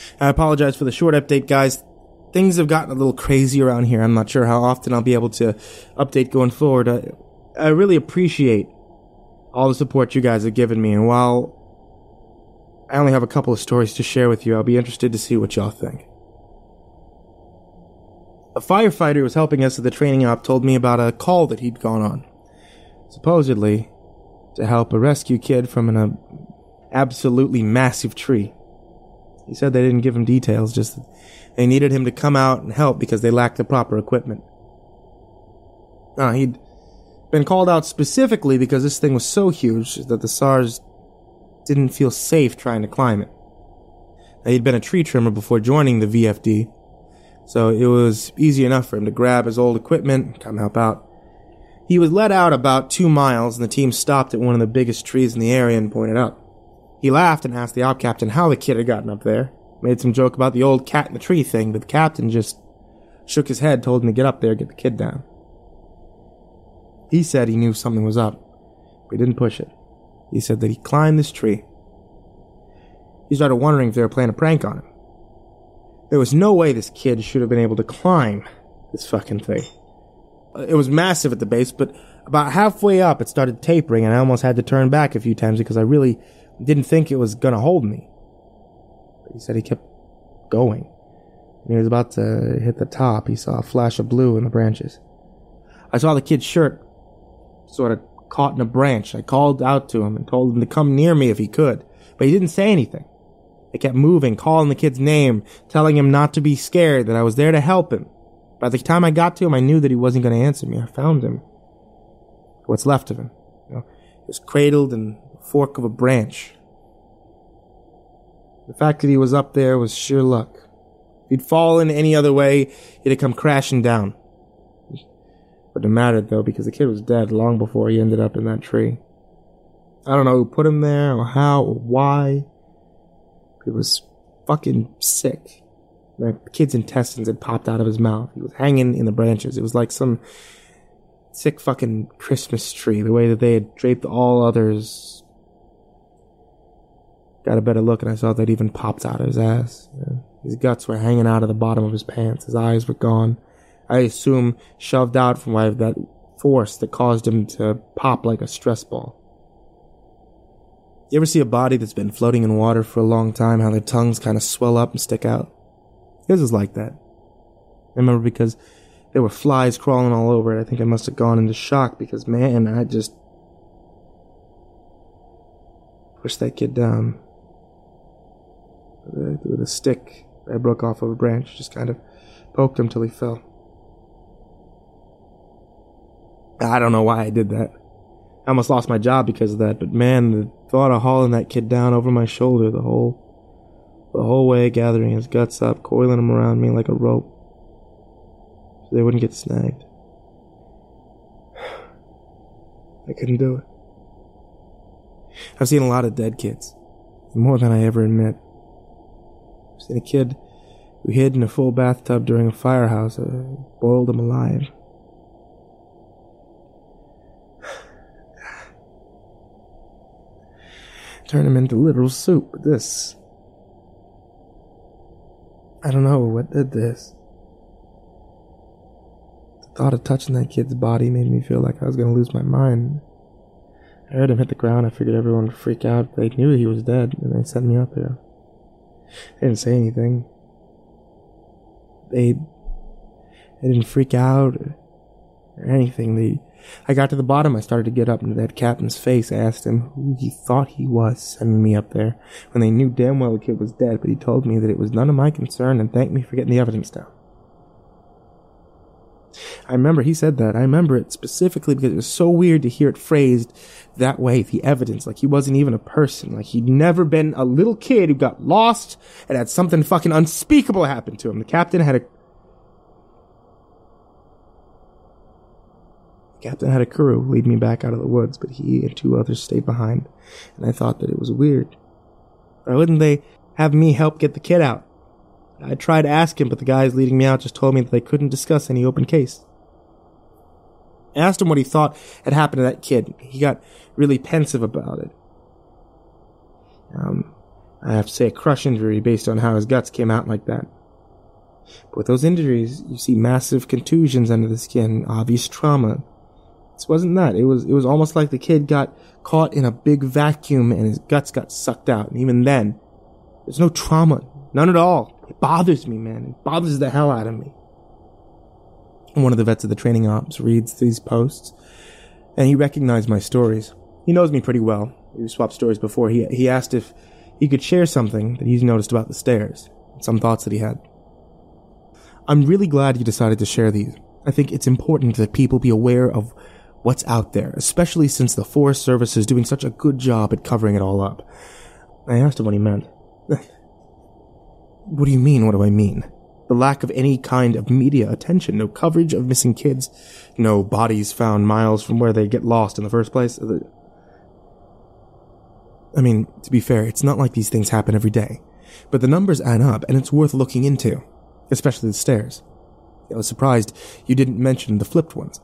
I apologize for the short update, guys. Things have gotten a little crazy around here. I'm not sure how often I'll be able to update going forward. I really appreciate all the support you guys have given me, and while I only have a couple of stories to share with you, I'll be interested to see what y'all think. A firefighter who was helping us at the training op told me about a call that he'd gone on, supposedly to help a rescue kid from an absolutely massive tree. He said they didn't give him details, just that they needed him to come out and help because they lacked the proper equipment. He'd been called out specifically because this thing was so huge that the SARS didn't feel safe trying to climb it. Now, he'd been a tree trimmer before joining the VFD, so it was easy enough for him to grab his old equipment and come help out. He was led out about 2 miles, and the team stopped at one of the biggest trees in the area and pointed up. He laughed and asked the op captain how the kid had gotten up there. Made some joke about the old cat in the tree thing, but the captain just shook his head, told him to get up there, get the kid down. He said he knew something was up, but he didn't push it. He said that he climbed this tree. He started wondering if they were playing a prank on him. There was no way this kid should have been able to climb this fucking thing. It was massive at the base, but about halfway up it started tapering, and I almost had to turn back a few times because I really didn't think it was going to hold me. But he said he kept going. When he was about to hit the top, he saw a flash of blue in the branches. I saw the kid's shirt sort of caught in a branch. I called out to him and told him to come near me if he could, but he didn't say anything. I kept moving, calling the kid's name, telling him not to be scared, that I was there to help him. By the time I got to him, I knew that he wasn't going to answer me. I found him. What's left of him. He was cradled in the fork of a branch. The fact that he was up there was sheer luck. If he'd fallen any other way, he'd have come crashing down. But it mattered, though, because the kid was dead long before he ended up in that tree. I don't know who put him there, or how, or why. He was fucking sick. The kid's intestines had popped out of his mouth. He was hanging in the branches. It was like some sick fucking Christmas tree, the way that they had draped all others. Got a better look, and I saw that even popped out of his ass. His guts were hanging out of the bottom of his pants. His eyes were gone. I assume shoved out from that force that caused him to pop like a stress ball. You ever see a body that's been floating in water for a long time, how their tongues kind of swell up and stick out? His was like that. I remember because there were flies crawling all over it. I think I must have gone into shock because, man, I just pushed that kid down with a stick I broke off of a branch. Just kind of poked him till he fell. I don't know why I did that. I almost lost my job because of that, but man, the thought of hauling that kid down over my shoulder the whole way, gathering his guts up, coiling him around me like a rope so they wouldn't get snagged. I couldn't do it. I've seen a lot of dead kids, more than I ever admit. I've seen a kid who hid in a full bathtub during a firehouse, boiled him alive. Turn him into literal soup. This, I don't know what did this. The thought of touching that kid's body made me feel like I was going to lose my mind. I heard him hit the ground. I figured everyone would freak out. They knew he was dead, and they sent me up here. They didn't say anything. They didn't freak out or anything. I got to the bottom. I started to get up into that captain's face. I asked him who he thought he was sending me up there when they knew damn well the kid was dead, but he told me that it was none of my concern and thanked me for getting the evidence down. I remember he said that. I remember it specifically because it was so weird to hear it phrased that way, the evidence, like he wasn't even a person, like he'd never been a little kid who got lost and had something fucking unspeakable happen to him. The captain had a crew lead me back out of the woods, but he and 2 others stayed behind, and I thought that it was weird. Why wouldn't they have me help get the kid out? I tried to ask him, but the guys leading me out just told me that they couldn't discuss any open case. I asked him what he thought had happened to that kid. He got really pensive about it. I have to say a crush injury based on how his guts came out like that. But with those injuries, you see massive contusions under the skin, obvious trauma. This wasn't that. It was almost like the kid got caught in a big vacuum and his guts got sucked out. And even then, there's no trauma. None at all. It bothers me, man. It bothers the hell out of me. And one of the vets of the training ops reads these posts, and he recognized my stories. He knows me pretty well. We swapped stories before. He asked if he could share something that he's noticed about the stairs, some thoughts that he had. I'm really glad you decided to share these. I think it's important that people be aware of what's out there, especially since the Forest Service is doing such a good job at covering it all up. I asked him what he meant. What do you mean? What do I mean? The lack of any kind of media attention, no coverage of missing kids, no bodies found miles from where they get lost in the first place. I mean, to be fair, it's not like these things happen every day, but the numbers add up and it's worth looking into, especially the stairs. I was surprised you didn't mention the flipped ones.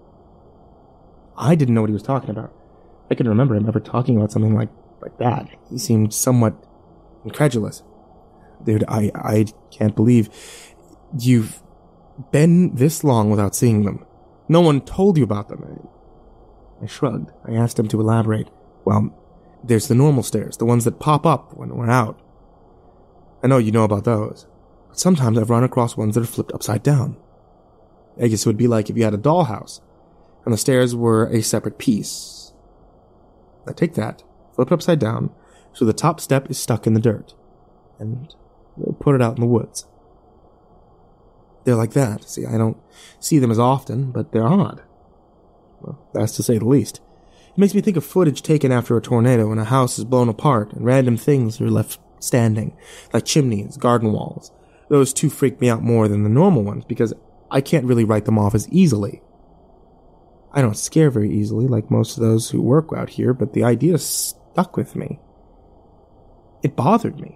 I didn't know what he was talking about. I can remember him ever talking about something like that. He seemed somewhat incredulous. Dude, I can't believe you've been this long without seeing them. No one told you about them. I shrugged. I asked him to elaborate. Well, there's the normal stairs, the ones that pop up when we're out. I know you know about those. But sometimes I've run across ones that are flipped upside down. I guess it would be like if you had a dollhouse, and the stairs were a separate piece. Now take that, flip it upside down, so the top step is stuck in the dirt, and put it out in the woods. They're like that. See, I don't see them as often, but they're odd. Well, that's to say the least. It makes me think of footage taken after a tornado when a house is blown apart and random things are left standing, like chimneys, garden walls. Those two freak me out more than the normal ones because I can't really write them off as easily. I don't scare very easily like most of those who work out here, but the idea stuck with me. It bothered me.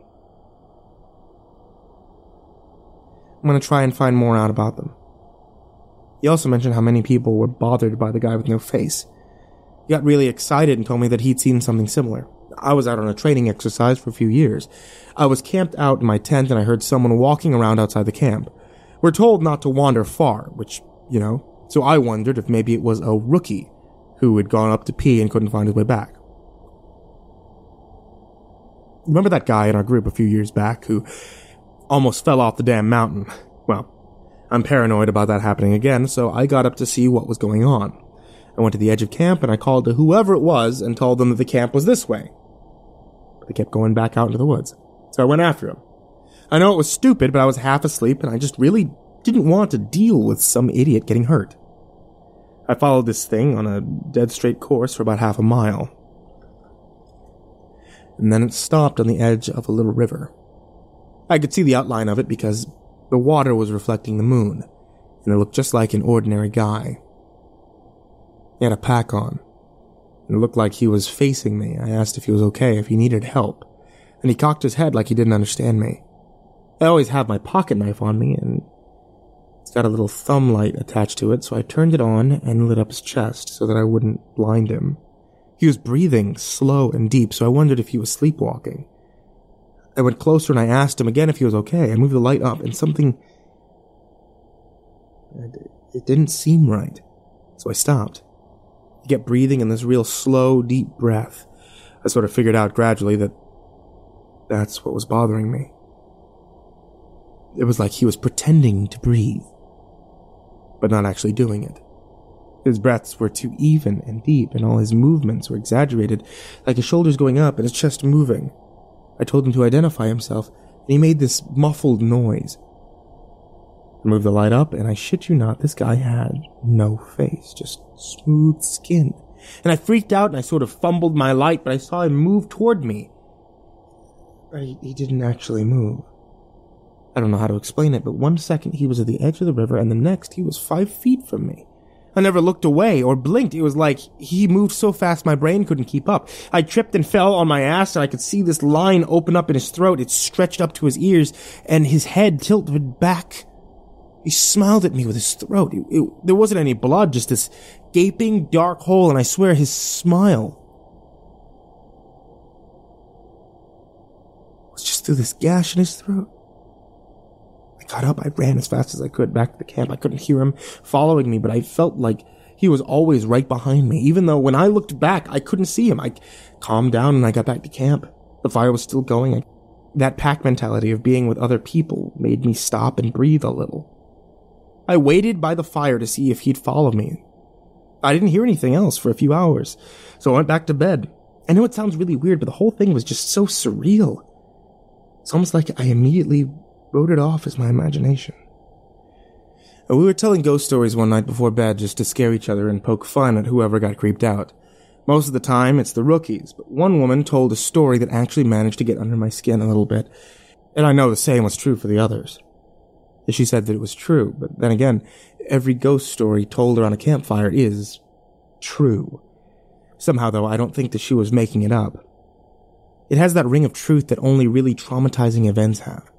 I'm going to try and find more out about them. He also mentioned how many people were bothered by the guy with no face. He got really excited and told me that he'd seen something similar. I was out on a training exercise for a few years. I was camped out in my tent and I heard someone walking around outside the camp. We're told not to wander far, which, so I wondered if maybe it was a rookie who had gone up to pee and couldn't find his way back. Remember that guy in our group a few years back who almost fell off the damn mountain? Well, I'm paranoid about that happening again, so I got up to see what was going on. I went to the edge of camp and I called to whoever it was and told them that the camp was this way. But they kept going back out into the woods, so I went after him. I know it was stupid, but I was half asleep and I just really didn't want to deal with some idiot getting hurt. I followed this thing on a dead straight course for about half a mile. And then it stopped on the edge of a little river. I could see the outline of it because the water was reflecting the moon, and it looked just like an ordinary guy. He had a pack on, and it looked like he was facing me. I asked if he was okay, if he needed help, and he cocked his head like he didn't understand me. I always have my pocket knife on me, and it's got a little thumb light attached to it, so I turned it on and lit up his chest so that I wouldn't blind him. He was breathing slow and deep, so I wondered if he was sleepwalking. I went closer and I asked him again if he was okay. I moved the light up and something... It didn't seem right, so I stopped. He kept breathing in this real slow, deep breath. I sort of figured out gradually that that's what was bothering me. It was like he was pretending to breathe, but not actually doing it. His breaths were too even and deep, and all his movements were exaggerated, like his shoulders going up and his chest moving. I told him to identify himself, and he made this muffled noise. I moved the light up, and I shit you not, this guy had no face, just smooth skin. And I freaked out, and I sort of fumbled my light, but I saw him move toward me. He didn't actually move. I don't know how to explain it, but 1 second he was at the edge of the river, and the next he was 5 feet from me. I never looked away or blinked. It was like he moved so fast my brain couldn't keep up. I tripped and fell on my ass, and I could see this line open up in his throat. It stretched up to his ears, and his head tilted back. He smiled at me with his throat. There wasn't any blood, just this gaping dark hole, and I swear his smile through this gash in his throat. I got up, I ran as fast as I could back to the camp. I couldn't hear him following me, but I felt like he was always right behind me, even though when I looked back, I couldn't see him. I calmed down and I got back to camp. The fire was still going. That pack mentality of being with other people made me stop and breathe a little. I waited by the fire to see if he'd follow me. I didn't hear anything else for a few hours, so I went back to bed. I know it sounds really weird, but the whole thing was just so surreal. It's almost like I immediately wrote it off as my imagination. We were telling ghost stories one night before bed just to scare each other and poke fun at whoever got creeped out. Most of the time, it's the rookies, but one woman told a story that actually managed to get under my skin a little bit, and I know the same was true for the others. She said that it was true, but then again, every ghost story told around a campfire is true. Somehow, though, I don't think that she was making it up. It has that ring of truth that only really traumatizing events have.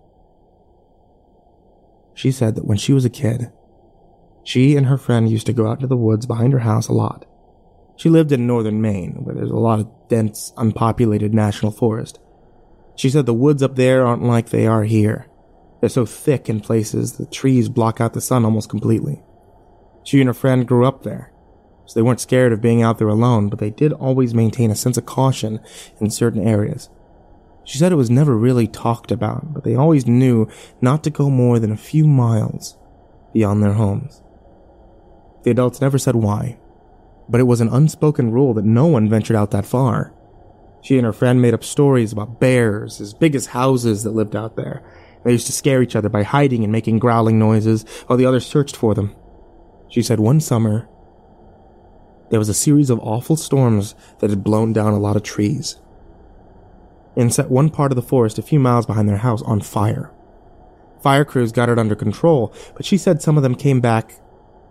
She said that when she was a kid, she and her friend used to go out into the woods behind her house a lot. She lived in northern Maine, where there's a lot of dense, unpopulated national forest. She said the woods up there aren't like they are here. They're so thick in places, the trees block out the sun almost completely. She and her friend grew up there, so they weren't scared of being out there alone, but they did always maintain a sense of caution in certain areas. She said it was never really talked about, but they always knew not to go more than a few miles beyond their homes. The adults never said why, but it was an unspoken rule that no one ventured out that far. She and her friend made up stories about bears as big as houses that lived out there. They used to scare each other by hiding and making growling noises while the others searched for them. She said one summer, there was a series of awful storms that had blown down a lot of trees and set one part of the forest a few miles behind their house on fire. Fire crews got it under control, but she said some of them came back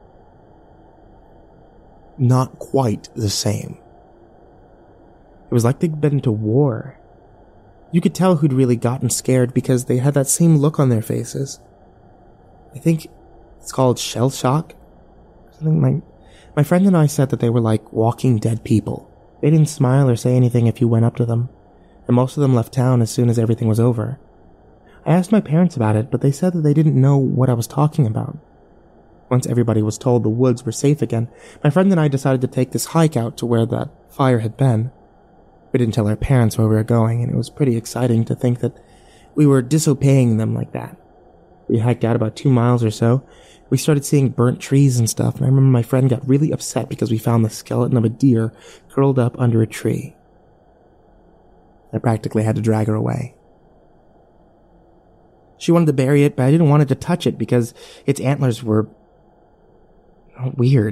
not quite the same. It was like they'd been to war. You could tell who'd really gotten scared because they had that same look on their faces. I think it's called shell shock. My friend and I said that they were like walking dead people. They didn't smile or say anything if you went up to them, and most of them left town as soon as everything was over. I asked my parents about it, but they said that they didn't know what I was talking about. Once everybody was told the woods were safe again, my friend and I decided to take this hike out to where that fire had been. We didn't tell our parents where we were going, and it was pretty exciting to think that we were disobeying them like that. We hiked out about 2 miles or so. We started seeing burnt trees and stuff, and I remember my friend got really upset because we found the skeleton of a deer curled up under a tree. I practically had to drag her away. She wanted to bury it, but I didn't want her to touch it because its antlers were weird.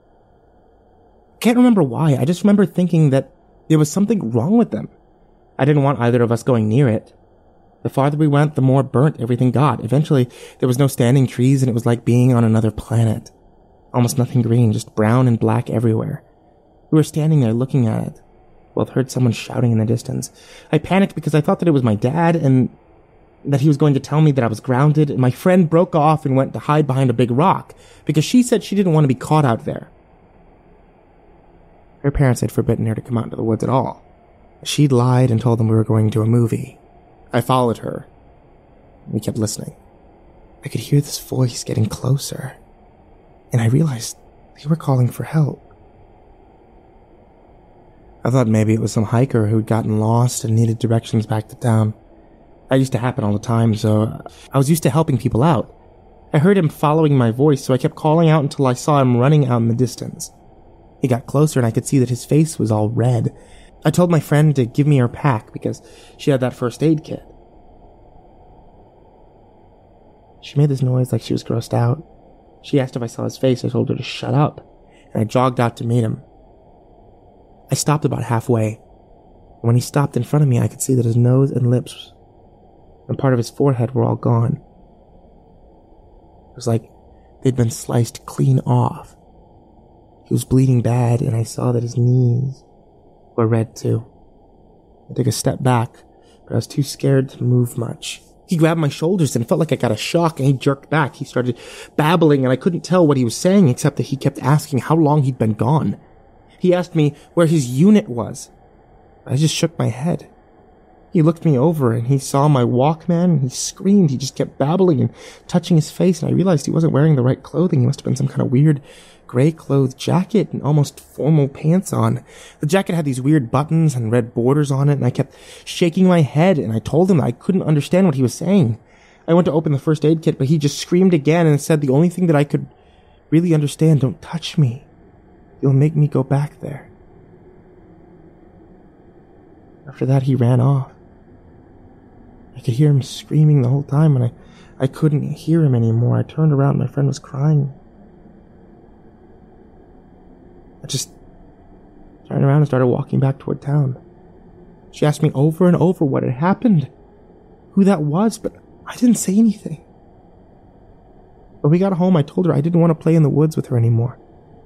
I can't remember why. I just remember thinking that there was something wrong with them. I didn't want either of us going near it. The farther we went, the more burnt everything got. Eventually, there was no standing trees, and it was like being on another planet. Almost nothing green, just brown and black everywhere. We were standing there looking at it. Both heard someone shouting in the distance. I panicked because I thought that it was my dad, and that he was going to tell me that I was grounded, and my friend broke off and went to hide behind a big rock, because she said she didn't want to be caught out there. Her parents had forbidden her to come out into the woods at all. She'd lied and told them we were going to a movie. I followed her. We kept listening. I could hear this voice getting closer, and I realized they were calling for help. I thought maybe it was some hiker who'd gotten lost and needed directions back to town. That used to happen all the time, so I was used to helping people out. I heard him following my voice, so I kept calling out until I saw him running out in the distance. He got closer and I could see that his face was all red. I told my friend to give me her pack because she had that first aid kit. She made this noise like she was grossed out. She asked if I saw his face. I told her to shut up, and I jogged out to meet him. I stopped about halfway, and when he stopped in front of me, I could see that his nose and lips and part of his forehead were all gone. It was like they'd been sliced clean off. He was bleeding bad, and I saw that his knees were red too. I took a step back, but I was too scared to move much. He grabbed my shoulders and it felt like I got a shock, and he jerked back. He started babbling, and I couldn't tell what he was saying except that he kept asking how long he'd been gone. He asked me where his unit was. I just shook my head. He looked me over and he saw my Walkman and he screamed. He just kept babbling and touching his face, and I realized he wasn't wearing the right clothing. He must have been some kind of weird gray-clothed jacket and almost formal pants on. The jacket had these weird buttons and red borders on it, and I kept shaking my head, and I told him I couldn't understand what he was saying. I went to open the first aid kit, but he just screamed again and said the only thing that I could really understand, "Don't touch me. You'll make me go back there." After that, he ran off. I could hear him screaming the whole time, and I couldn't hear him anymore. I turned around, my friend was crying. I just turned around and started walking back toward town. She asked me over and over what had happened, who that was, but I didn't say anything. When we got home, I told her I didn't want to play in the woods with her anymore.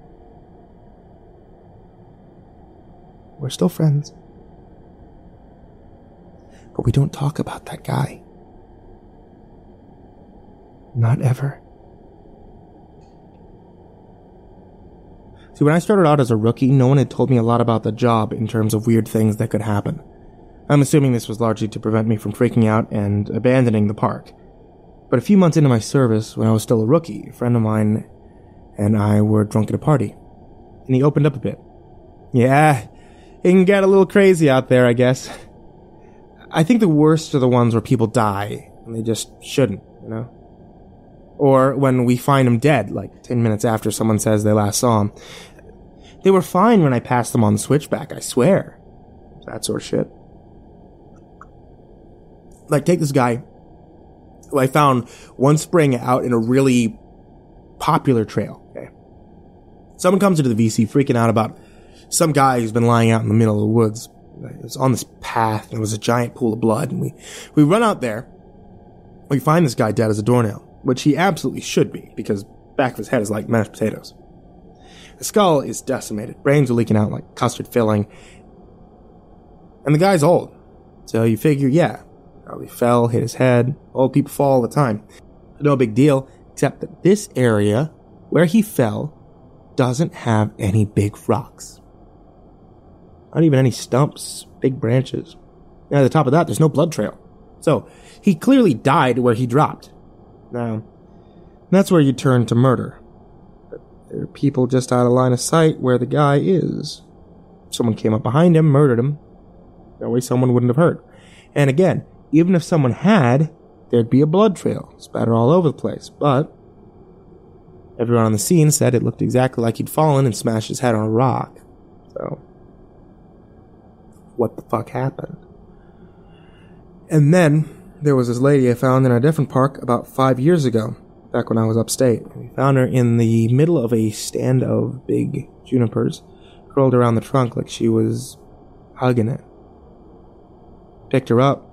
We're still friends. But we don't talk about that guy. Not ever. See, when I started out as a rookie, no one had told me a lot about the job in terms of weird things that could happen. I'm assuming this was largely to prevent me from freaking out and abandoning the park. But a few months into my service, when I was still a rookie, a friend of mine and I were drunk at a party. And he opened up a bit. Yeah, it can get a little crazy out there, I guess. I think the worst are the ones where people die, and they just shouldn't, you know? Or when we find them dead, like 10 minutes after someone says they last saw them. They were fine when I passed them on the switchback, I swear. That sort of shit. Like, take this guy who I found one spring out in a really popular trail, okay? Someone comes into the VC freaking out about some guy who's been lying out in the middle of the woods. It was on this path, and there was a giant pool of blood, and we run out there. We find this guy dead as a doornail, which he absolutely should be, because back of his head is like mashed potatoes. The skull is decimated, brains are leaking out like custard filling, and the guy's old. So you figure, yeah, probably fell, hit his head. Old people fall all the time. No big deal, except that this area where he fell doesn't have any big rocks. Not even any stumps, big branches. And at the top of that, there's no blood trail. So, he clearly died where he dropped. Now, that's where you turn to murder. But there are people just out of line of sight where the guy is. Someone came up behind him, murdered him. That way someone wouldn't have heard. And again, even if someone had, there'd be a blood trail, spatter all over the place. But everyone on the scene said it looked exactly like he'd fallen and smashed his head on a rock. So, what the fuck happened? And then there was this lady I found in a different park about 5 years ago, back when I was upstate. We found her in the middle of a stand of big junipers, curled around the trunk like she was hugging it. Picked her up.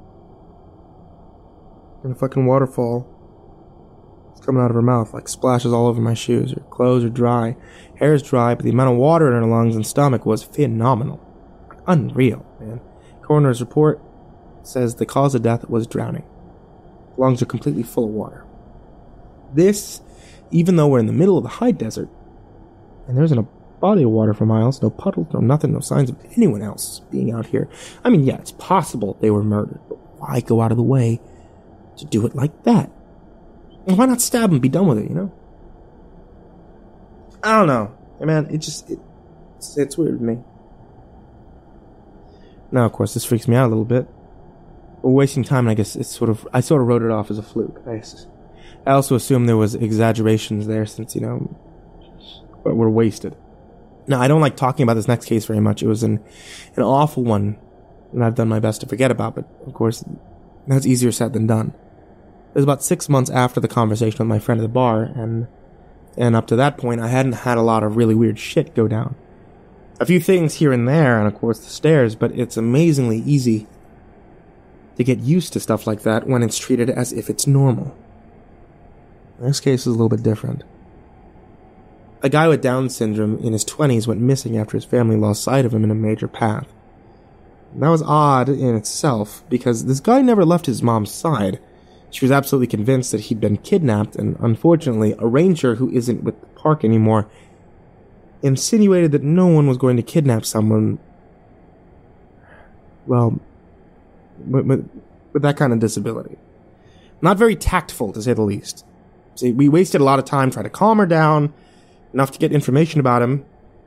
And a fucking waterfall is coming out of her mouth, like splashes all over my shoes. Her clothes are dry, hair is dry, but the amount of water in her lungs and stomach was phenomenal. Unreal, man. Coroner's report says the cause of death was drowning. Lungs are completely full of water. This, even though we're in the middle of the high desert, and there isn't a body of water for miles, no puddles, no nothing, no signs of anyone else being out here. I mean, yeah, it's possible they were murdered, but why go out of the way to do it like that? And why not stab and be done with it, you know? I don't know. I mean, it's weird to me. Now, of course, this freaks me out a little bit. We're wasting time, and I guess I sort of wrote it off as a fluke. I also assume there was exaggerations there since, you know, we're wasted. Now, I don't like talking about this next case very much. It was an awful one, and I've done my best to forget about, but of course, that's easier said than done. It was about 6 months after the conversation with my friend at the bar, and up to that point, I hadn't had a lot of really weird shit go down. A few things here and there, and of course the stairs, but it's amazingly easy to get used to stuff like that when it's treated as if it's normal. This case is a little bit different. A guy with Down syndrome in his 20s went missing after his family lost sight of him in a major path. And that was odd in itself, because this guy never left his mom's side. She was absolutely convinced that he'd been kidnapped, and unfortunately, a ranger who isn't with the park anymore insinuated that no one was going to kidnap someone, well, with that kind of disability. Not very tactful, to say the least. See, we wasted a lot of time trying to calm her down, enough to get information about him.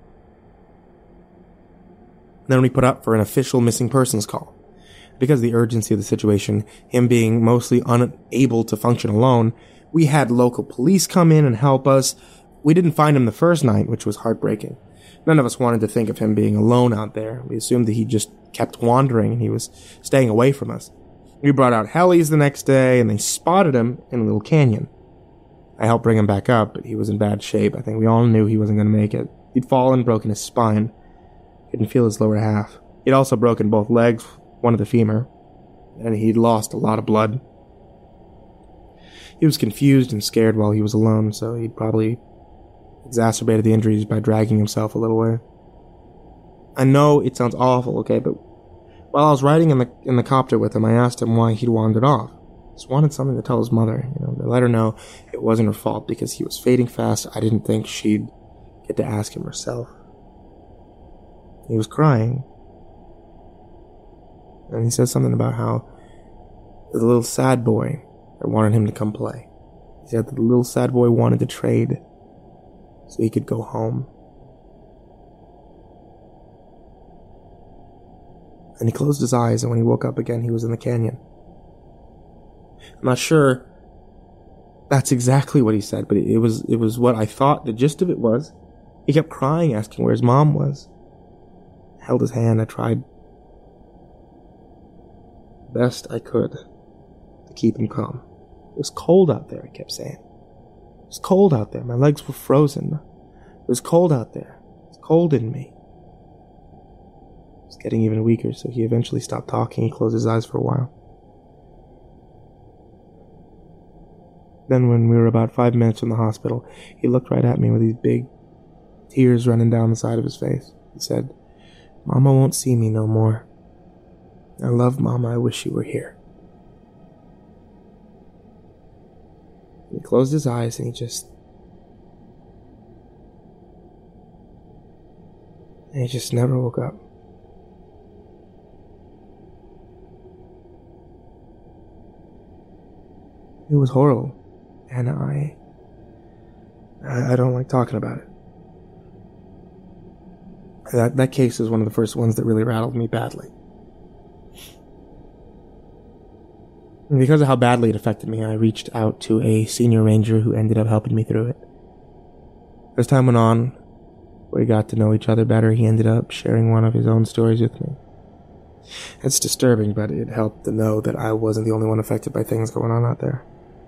Then we put up for an official missing persons call. Because of the urgency of the situation, him being mostly unable to function alone, we had local police come in and help us. We didn't find him the first night, which was heartbreaking. None of us wanted to think of him being alone out there. We assumed that he just kept wandering and he was staying away from us. We brought out helis the next day and they spotted him in a little canyon. I helped bring him back up, but he was in bad shape. I think we all knew he wasn't going to make it. He'd fallen, broken his spine. Couldn't feel his lower half. He'd also broken both legs, one of the femur, and he'd lost a lot of blood. He was confused and scared while he was alone, so he'd probably exacerbated the injuries by dragging himself a little way. I know it sounds awful, okay, but while I was riding in the copter with him, I asked him why he'd wandered off. Just wanted something to tell his mother, to let her know it wasn't her fault because he was fading fast. I didn't think she'd get to ask him herself. He was crying. And he said something about how the little sad boy that wanted him to come play. He said that the little sad boy wanted to trade so he could go home. And he closed his eyes, and when he woke up again, he was in the canyon. I'm not sure that's exactly what he said, but it was what I thought the gist of it was. He kept crying, asking where his mom was. I held his hand. I tried best I could to keep him calm. It was cold out there, I kept saying. It was cold out there. My legs were frozen. It was cold out there. It was cold in me. It was getting even weaker, so he eventually stopped talking. He closed his eyes for a while. Then when we were about 5 minutes from the hospital, he looked right at me with these big tears running down the side of his face. He said, "Mama won't see me no more. I love Mama. I wish you were here." He closed his eyes and he just never woke up. It was horrible, and I don't like talking about it. That case is one of the first ones that really rattled me badly. And because of how badly it affected me, I reached out to a senior ranger who ended up helping me through it. As time went on, we got to know each other better. He ended up sharing one of his own stories with me. It's disturbing, but it helped to know that I wasn't the only one affected by things going on out there.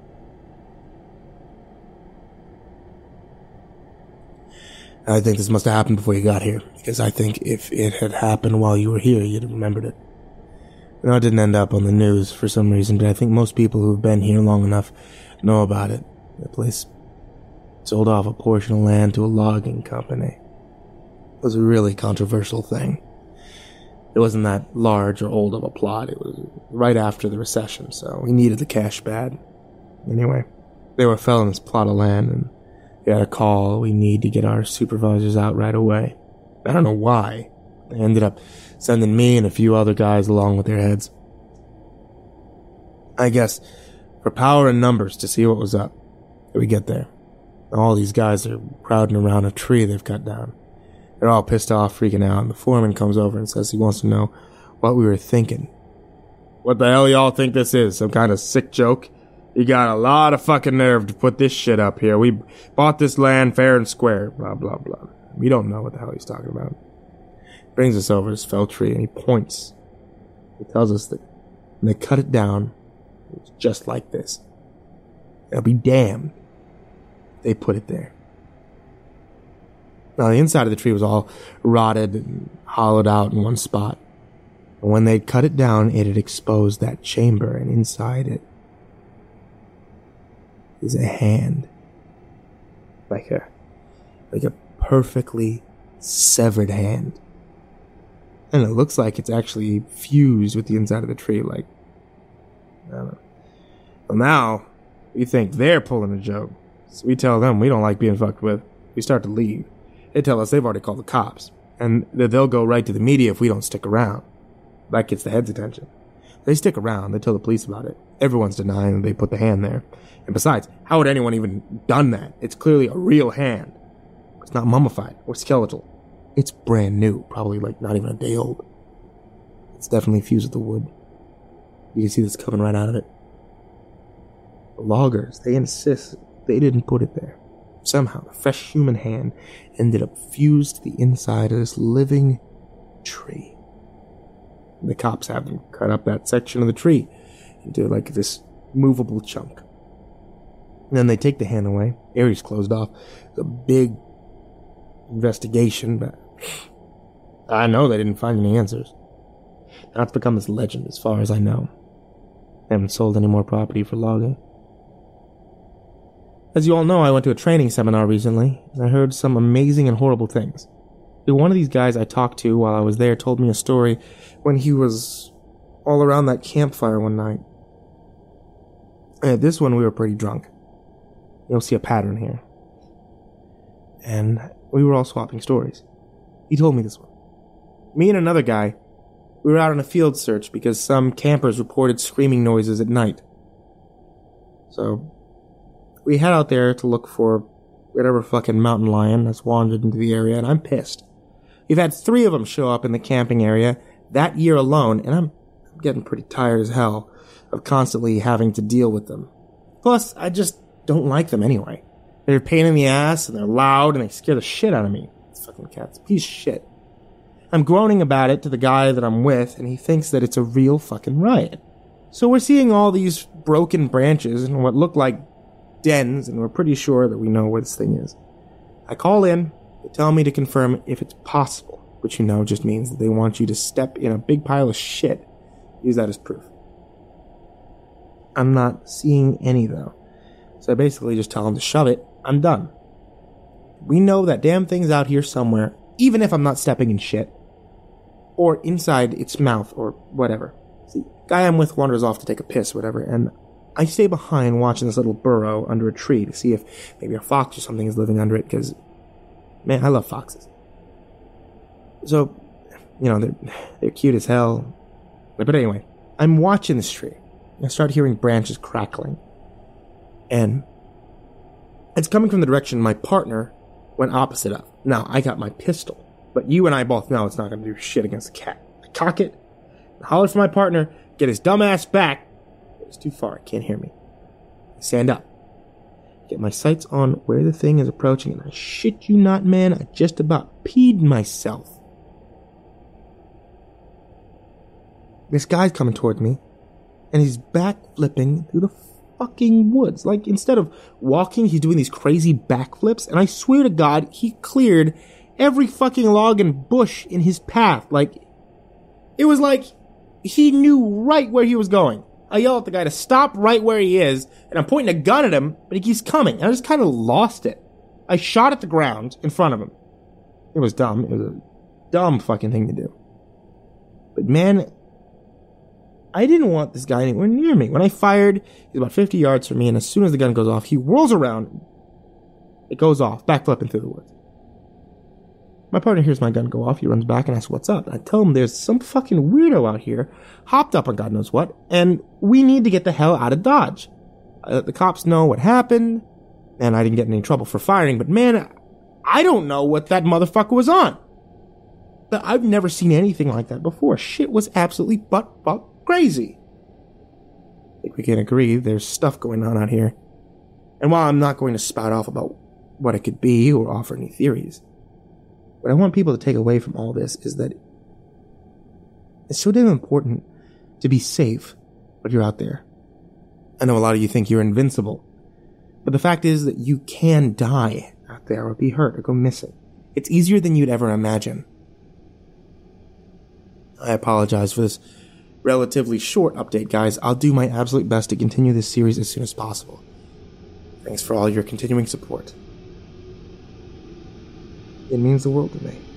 I think this must have happened before you got here, because I think if it had happened while you were here, you'd have remembered it. I know it didn't end up on the news for some reason, but I think most people who've been here long enough know about it. The place sold off a portion of land to a logging company. It was a really controversial thing. It wasn't that large or old of a plot. It was right after the recession, so we needed the cash bad. Anyway, they were felling this plot of land, and we had a call. We need to get our supervisors out right away. I don't know why. They ended up sending me and a few other guys along with their heads. I guess for power and numbers to see what was up. We get there. All these guys are crowding around a tree they've cut down. They're all pissed off, freaking out, and the foreman comes over and says he wants to know what we were thinking. "What the hell y'all think this is? Some kind of sick joke? You got a lot of fucking nerve to put this shit up here. We bought this land fair and square, blah, blah, blah." We don't know what the hell he's talking about. He brings us over this fell tree and he points. He tells us that when they cut it down, it's just like this. They'll be damned they put it there. Now, the inside of the tree was all rotted and hollowed out in one spot. And when they'd cut it down, it had exposed that chamber, and inside it is a hand. Like a perfectly severed hand. And it looks like it's actually fused with the inside of the tree, like, I don't know. Well, now, we think they're pulling a joke. So we tell them we don't like being fucked with. We start to leave. They tell us they've already called the cops, and that they'll go right to the media if we don't stick around. That gets the head's attention. They stick around. They tell the police about it. Everyone's denying that they put the hand there. And besides, how would anyone even done that? It's clearly a real hand. It's not mummified or skeletal. It's brand new. Probably like not even a day old. It's definitely fused with the wood. You can see this coming right out of it. The loggers, they insist they didn't put it there. Somehow, a fresh human hand ended up fused to the inside of this living tree. The cops have them cut up that section of the tree into like this movable chunk. And then they take the hand away. Area's closed off. It's a big investigation, but I know they didn't find any answers. Now it's become this legend as far as I know. They haven't sold any more property for logging. As you all know, I went to a training seminar recently, and I heard some amazing and horrible things. One of these guys I talked to while I was there told me a story when he was all around that campfire one night. And at this one, we were pretty drunk. You'll see a pattern here. And we were all swapping stories. He told me this one. Me and another guy, we were out on a field search because some campers reported screaming noises at night. So we head out there to look for whatever fucking mountain lion that's wandered into the area, and I'm pissed. We've had 3 of them show up in the camping area that year alone, and I'm getting pretty tired as hell of constantly having to deal with them. Plus, I just don't like them anyway. They're a pain in the ass, and they're loud, and they scare the shit out of me. These fucking cats. Piece of shit. I'm groaning about it to the guy that I'm with, and he thinks that it's a real fucking riot. So we're seeing all these broken branches and what look like dens, and we're pretty sure that we know where this thing is. I call in. They tell me to confirm if it's possible, which you know just means that they want you to step in a big pile of shit. Use that as proof. I'm not seeing any, though. So I basically just tell them to shove it. I'm done. We know that damn thing's out here somewhere, even if I'm not stepping in shit. Or inside its mouth, or whatever. See, guy I'm with wanders off to take a piss, whatever, and I stay behind watching this little burrow under a tree to see if maybe a fox or something is living under it, because, man, I love foxes. So, you know, they're cute as hell. But anyway, I'm watching this tree. I start hearing branches crackling. And it's coming from the direction my partner went opposite of. Now, I got my pistol, but you and I both know it's not going to do shit against a cat. I cock it, holler for my partner, get his dumb ass back. It's too far, it can't hear me. I stand up, get my sights on where the thing is approaching, and I shit you not, man, I just about peed myself. This guy's coming toward me, and he's backflipping through the fucking woods. Like, instead of walking, he's doing these crazy backflips, and I swear to God, he cleared every fucking log and bush in his path. Like, it was like he knew right where he was going. I yell at the guy to stop right where he is, and I'm pointing a gun at him, but he keeps coming. And I just kind of lost it. I shot at the ground in front of him. It was dumb. It was a dumb fucking thing to do. But man, I didn't want this guy anywhere near me. When I fired, he's about 50 yards from me, and as soon as the gun goes off, he whirls around. It goes off, backflipping through the woods. My partner hears my gun go off. He runs back and asks what's up. I tell him there's some fucking weirdo out here, hopped up on God knows what, and we need to get the hell out of Dodge. The cops know what happened, and I didn't get in any trouble for firing, but man, I don't know what that motherfucker was on. I've never seen anything like that before. Shit was absolutely butt crazy. I think we can agree there's stuff going on out here. And while I'm not going to spout off about what it could be or offer any theories, what I want people to take away from all this is that it's so damn important to be safe when you're out there. I know a lot of you think you're invincible, but the fact is that you can die out there or be hurt or go missing. It's easier than you'd ever imagine. I apologize for this relatively short update, guys. I'll do my absolute best to continue this series as soon as possible. Thanks for all your continuing support. It means the world to me.